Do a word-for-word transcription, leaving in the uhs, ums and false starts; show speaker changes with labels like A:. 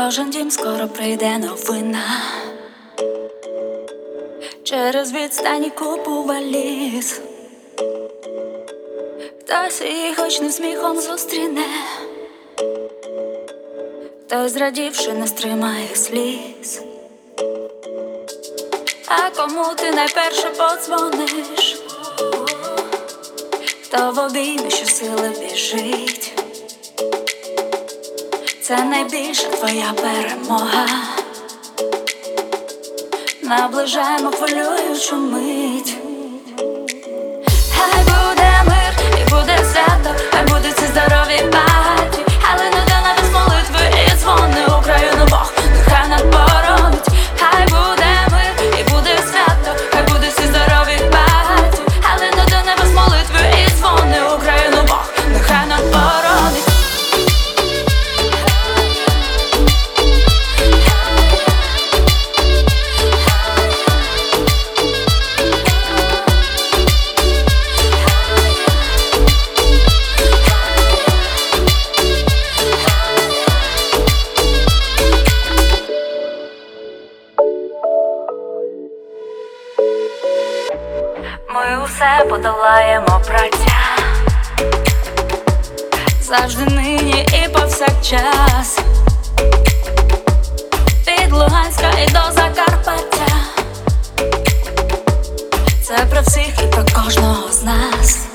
A: кожен дім скоро прийде новина. Через відстані купу валіз, хтось її хоч не сміхом зустріне, хтось, зрадівши, не стримає сліз. А кому ти найперше подзвониш? Хто в обіймі щосили біжить? Це найбільша твоя перемога. Наближаємо хвилюючу мить. Хай буде мир і буде свято, хай будуть ці здорові багаті, але не до нас молитви і дзвони Україну Бог нехай надборонить. Хай буде мир і буде свято, хай будуть ці здорові багаті, але не до небес молитви і дзвони Україну Бог нехай надборонить. Ми усе подолаємо, браття, завжди, нині і повсякчас. Від Луганська і до Закарпаття. Це про всіх і про кожного з нас.